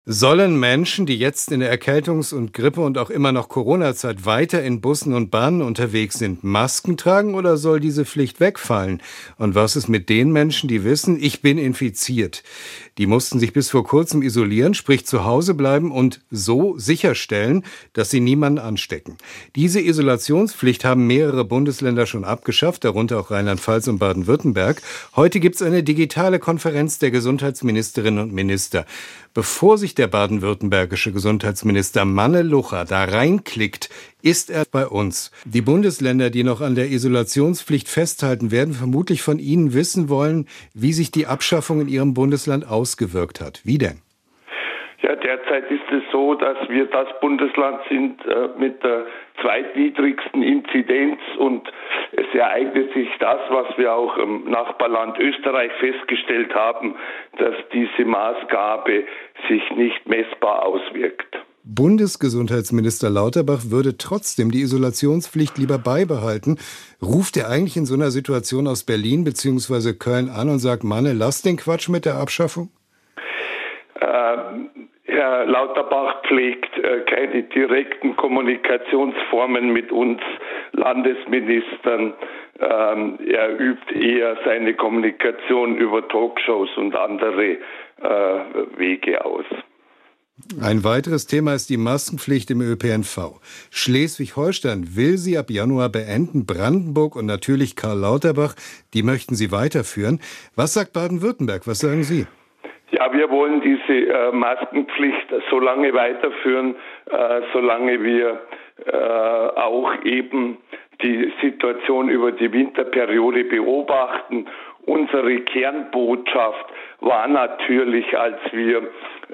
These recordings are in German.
Sollen Menschen, die jetzt in der Erkältungs- und Grippe- und auch immer noch Corona-Zeit weiter in Bussen und Bahnen unterwegs sind, Masken tragen oder soll diese Pflicht wegfallen? Und was ist mit den Menschen, die wissen, ich bin infiziert? Die mussten sich bis vor kurzem isolieren, sprich zu Hause bleiben und so sicherstellen, dass sie niemanden anstecken. Diese Isolationspflicht haben mehrere Bundesländer schon abgeschafft, darunter auch Rheinland-Pfalz und Baden-Württemberg. Heute gibt es eine digitale Konferenz der Gesundheitsministerinnen und Minister. Bevor sich der baden-württembergische Gesundheitsminister Manne Lucha da reinklickt, ist er bei uns. Die Bundesländer, die noch an der Isolationspflicht festhalten, werden vermutlich von Ihnen wissen wollen, wie sich die Abschaffung in Ihrem Bundesland ausgewirkt hat. Wie denn? Ja, derzeit ist es so, dass wir das Bundesland sind mit der zweitniedrigsten Inzidenz und es ereignet sich das, was wir auch im Nachbarland Österreich festgestellt haben, dass diese Maßgabe sich nicht messbar auswirkt. Bundesgesundheitsminister Lauterbach würde trotzdem die Isolationspflicht lieber beibehalten. Ruft er eigentlich in so einer Situation aus Berlin bzw. Köln an und sagt, Manne, lass den Quatsch mit der Abschaffung? Herr Lauterbach pflegt keine direkten Kommunikationsformen mit uns Landesministern. Er übt eher seine Kommunikation über Talkshows und andere Wege aus. Ein weiteres Thema ist die Maskenpflicht im ÖPNV. Schleswig-Holstein will sie ab Januar beenden. Brandenburg und natürlich Karl Lauterbach, die möchten sie weiterführen. Was sagt Baden-Württemberg? Was sagen Sie? Ja, wir wollen diese Maskenpflicht so lange weiterführen, solange wir auch eben die Situation über die Winterperiode beobachten. Unsere Kernbotschaft war natürlich, als wir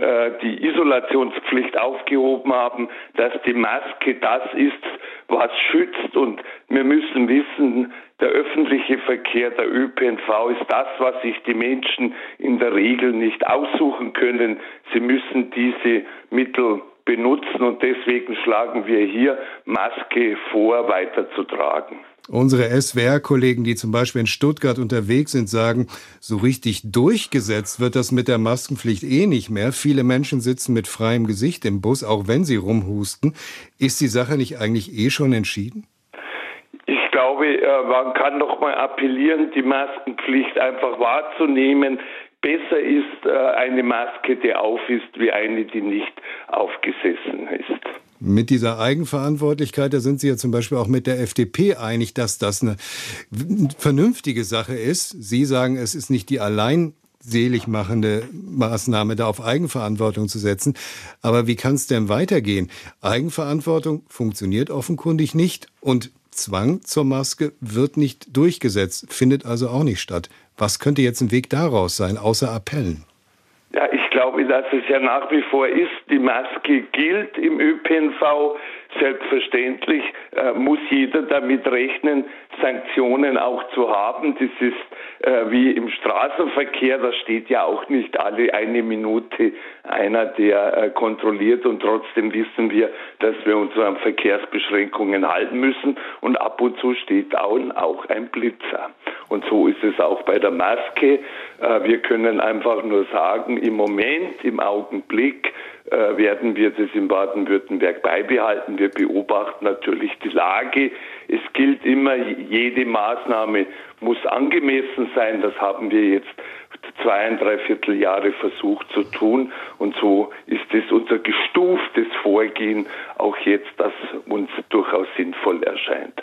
die Isolationspflicht aufgehoben haben, dass die Maske das ist, was schützt. Und wir müssen wissen, der öffentliche Verkehr, der ÖPNV ist das, was sich die Menschen in der Regel nicht aussuchen können. Sie müssen diese Mittel benutzen und deswegen schlagen wir hier Maske vor, weiterzutragen. Unsere SWR-Kollegen, die zum Beispiel in Stuttgart unterwegs sind, sagen, so richtig durchgesetzt wird das mit der Maskenpflicht nicht mehr. Viele Menschen sitzen mit freiem Gesicht im Bus, auch wenn sie rumhusten. Ist die Sache nicht eigentlich schon entschieden? Ich glaube, man kann noch mal appellieren, die Maskenpflicht einfach wahrzunehmen. Besser ist eine Maske, die auf ist, wie eine, die nicht aufgesessen ist. Mit dieser Eigenverantwortlichkeit, da sind Sie ja zum Beispiel auch mit der FDP einig, dass das eine vernünftige Sache ist. Sie sagen, es ist nicht die allein selig machende Maßnahme, da auf Eigenverantwortung zu setzen. Aber wie kann es denn weitergehen? Eigenverantwortung funktioniert offenkundig nicht und Zwang zur Maske wird nicht durchgesetzt, findet also auch nicht statt. Was könnte jetzt ein Weg daraus sein, außer Appellen? Ja, ich glaube, dass es ja nach wie vor ist, die Maske gilt im ÖPNV. Selbstverständlich muss jeder damit rechnen, Sanktionen auch zu haben. Das ist wie im Straßenverkehr, da steht ja auch nicht alle eine Minute einer, der kontrolliert und trotzdem wissen wir, dass wir uns an Verkehrsbeschränkungen halten müssen und ab und zu steht auch ein Blitzer. Und so ist es auch bei der Maske. Wir können einfach nur sagen, im Moment, im Augenblick werden wir das in Baden-Württemberg beibehalten. Wir beobachten natürlich die Lage. Es gilt immer, jede Maßnahme muss angemessen sein. Das haben wir jetzt 2,75 Jahre versucht zu tun. Und so ist es unser gestuftes Vorgehen auch jetzt, das uns durchaus sinnvoll erscheint.